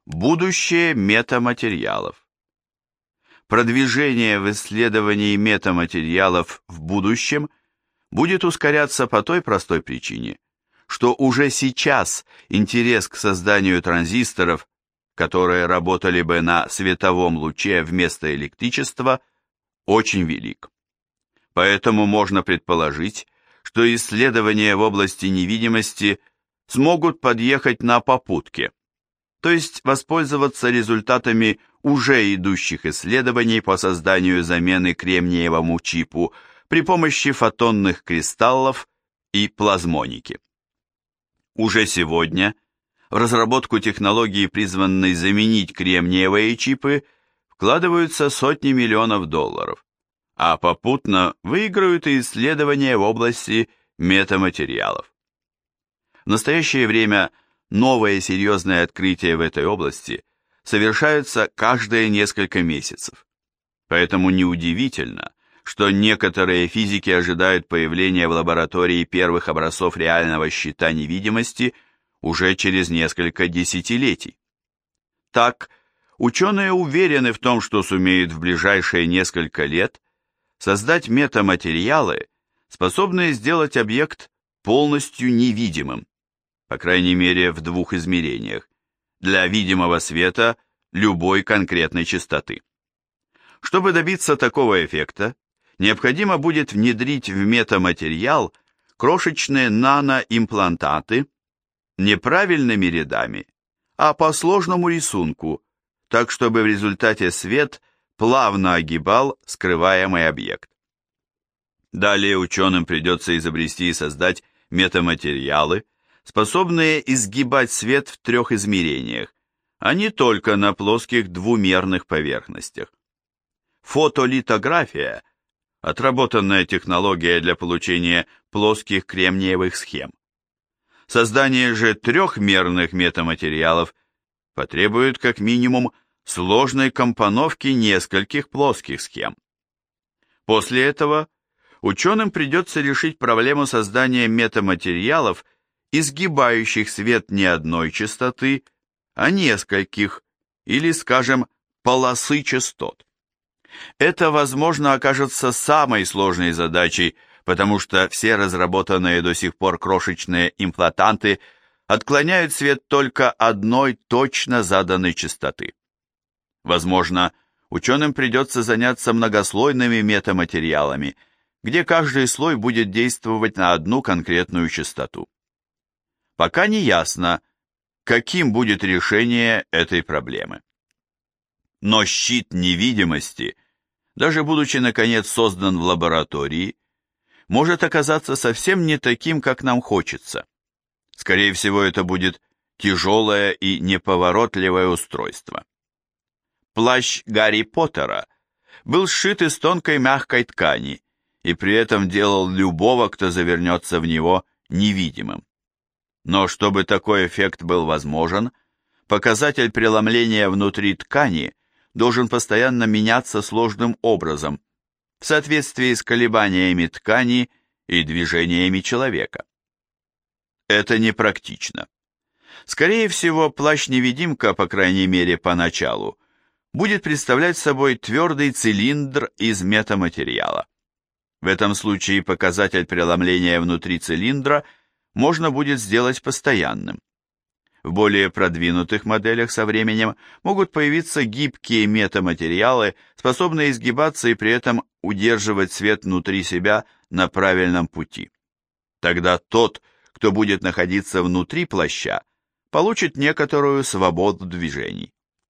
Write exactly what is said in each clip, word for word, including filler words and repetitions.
Будущее метаматериалов. Продвижение в исследовании метаматериалов в будущем будет ускоряться по той простой причине, что уже сейчас интерес к созданию транзисторов, которые работали бы на световом луче вместо электричества, очень велик. Поэтому можно предположить, что исследования в области невидимости смогут подъехать на попутке, то есть воспользоваться результатами уже идущих исследований по созданию замены кремниевому чипу при помощи фотонных кристаллов и плазмоники. Уже сегодня в разработку технологии, призванной заменить кремниевые чипы, вкладываются сотни миллионов долларов, а попутно выигрывают и исследования в области метаматериалов. В настоящее время новые серьезные открытия в этой области совершаются каждые несколько месяцев. Поэтому неудивительно, что некоторые физики ожидают появления в лаборатории первых образцов реального щита невидимости уже через несколько десятилетий. Так, ученые уверены в том, что сумеют в ближайшие несколько лет создать метаматериалы, способные сделать объект полностью невидимым, по крайней мере в двух измерениях, для видимого света любой конкретной частоты. Чтобы добиться такого эффекта, необходимо будет внедрить в метаматериал крошечные наноимплантаты не правильными рядами, а по сложному рисунку, так чтобы в результате свет плавно огибал скрываемый объект. Далее ученым придется изобрести и создать метаматериалы, способные изгибать свет в трех измерениях, а не только на плоских двумерных поверхностях. Фотолитография – отработанная технология для получения плоских кремниевых схем. Создание же трехмерных метаматериалов потребует как минимум сложной компоновки нескольких плоских схем. После этого ученым придется решить проблему создания метаматериалов, изгибающих свет не одной частоты, а нескольких, или, скажем, полосы частот. Это, возможно, окажется самой сложной задачей, потому что все разработанные до сих пор крошечные имплантанты отклоняют свет только одной точно заданной частоты. Возможно, ученым придется заняться многослойными метаматериалами, где каждый слой будет действовать на одну конкретную частоту. Пока не ясно, каким будет решение этой проблемы. Но щит невидимости, даже будучи наконец создан в лаборатории, может оказаться совсем не таким, как нам хочется. Скорее всего, это будет тяжелое и неповоротливое устройство. Плащ Гарри Поттера был сшит из тонкой мягкой ткани и при этом делал любого, кто завернется в него, невидимым. Но чтобы такой эффект был возможен, показатель преломления внутри ткани должен постоянно меняться сложным образом, в соответствии с колебаниями ткани и движениями человека. Это непрактично. Скорее всего, плащ-невидимка, по крайней мере поначалу, будет представлять собой твердый цилиндр из метаматериала. В этом случае показатель преломления внутри цилиндра можно будет сделать постоянным. В более продвинутых моделях со временем могут появиться гибкие метаматериалы, способные изгибаться и при этом удерживать свет внутри себя на правильном пути. Тогда тот, кто будет находиться внутри плаща, получит некоторую свободу движений.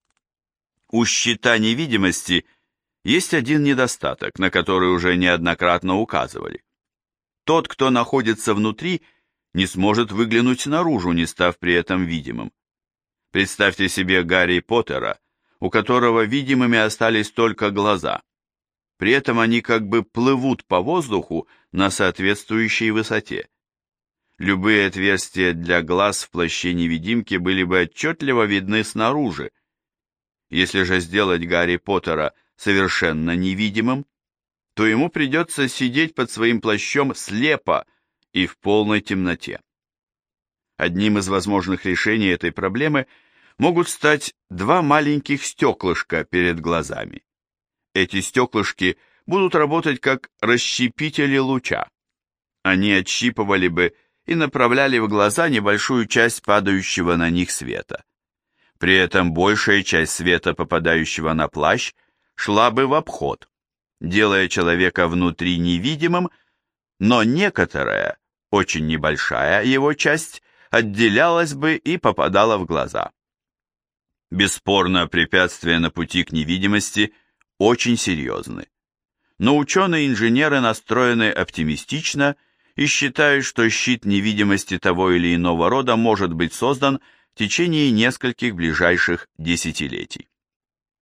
У щита невидимости есть один недостаток, на который уже неоднократно указывали. Тот, кто находится внутри, не сможет выглянуть наружу, не став при этом видимым. Представьте себе Гарри Поттера, у которого видимыми остались только глаза. При этом они как бы плывут по воздуху на соответствующей высоте. Любые отверстия для глаз в плаще невидимки были бы отчетливо видны снаружи. Если же сделать Гарри Поттера совершенно невидимым, то ему придется сидеть под своим плащом слепо и в полной темноте. Одним из возможных решений этой проблемы могут стать два маленьких стеклышка перед глазами. Эти стеклышки будут работать как расщепители луча. Они отщипывали бы и направляли в глаза небольшую часть падающего на них света. При этом большая часть света, попадающего на плащ, шла бы в обход, делая человека внутри невидимым, но некоторая, очень небольшая его часть отделялась бы и попадала в глаза. Бесспорно, препятствия на пути к невидимости очень серьезны. Но ученые-инженеры настроены оптимистично и считают, что щит невидимости того или иного рода может быть создан в течение нескольких ближайших десятилетий.